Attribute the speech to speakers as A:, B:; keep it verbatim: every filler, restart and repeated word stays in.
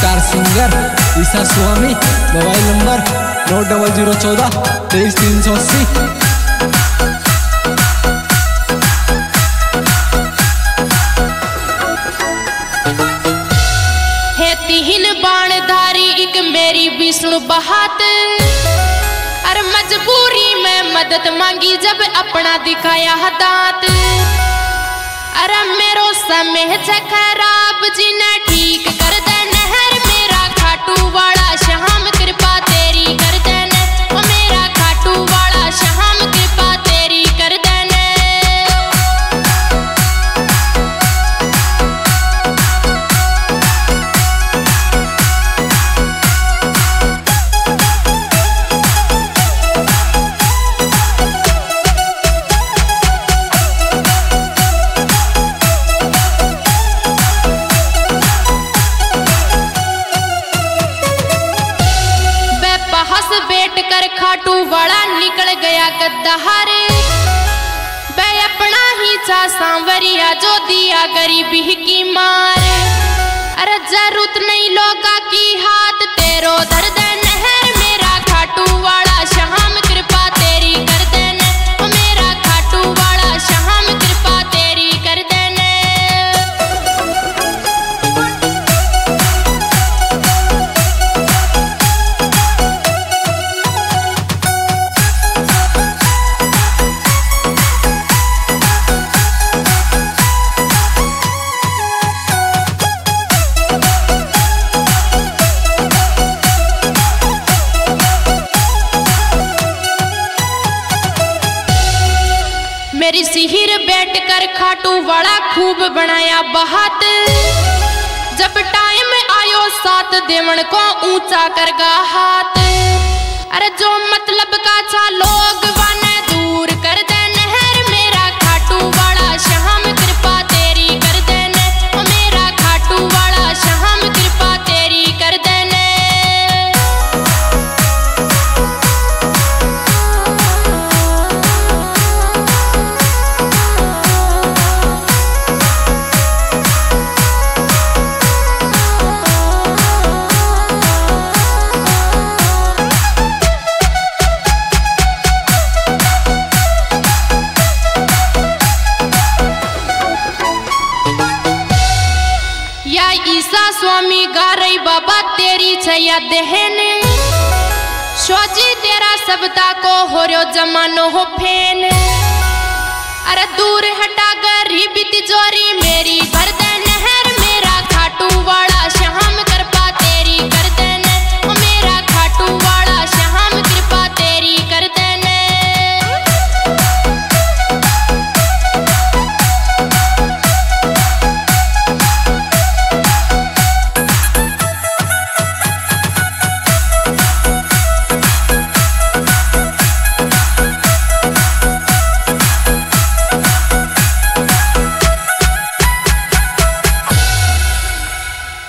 A: Star singer Isa Swami. Mobile number नौ double zero चौदह तेईस तीन सौ अस्सी।
B: तीन बाणधारी एक मेरी विष्णु बहात, अरे मजबूरी में मदद मांगी जब अपना दिखाया दांत। अरे मेरो समय खराब जी ने ठीक कर दे नहर, मेरा खाटू वाला श्याम कृपा तेरी कर देने, ओ मेरा खाटू वाला श्याम कृपा तेरी कर देने। बैठ कर खाटू वाला निकल गया गद्दार, बे अपना ही चा सांवरिया जो दिया गरीबी की मार। अरे जरूरत नहीं लोगा की हाथ तेरो दर्द नहर, मेरा खाटू वाला श्याम कृपा तेरी कर देने, ओ मेरा खाटू वाला श्याम कृपा तेरी कर देने। मेरी सिहिर बैठ कर खाटू वाला खूब बनाया बहात, जब टाइम आयो सात देवन को ऊंचा करगा हाथ। अरे जो मतलब का था लोग वाने दूर कर दे नहर, मेरा खाटू वाला श्याम कृपा तेरी कर देने, ओ मेरा खाटू वाला श्याम कृपा तेरी कर देने। ईसा स्वामी गा रही बाबा तेरी छया देहने, सोची तेरा सबदा को हो रो जमानो हो फेन। अरे दूर हटा गरीबी तिजोरी मेरी भर दे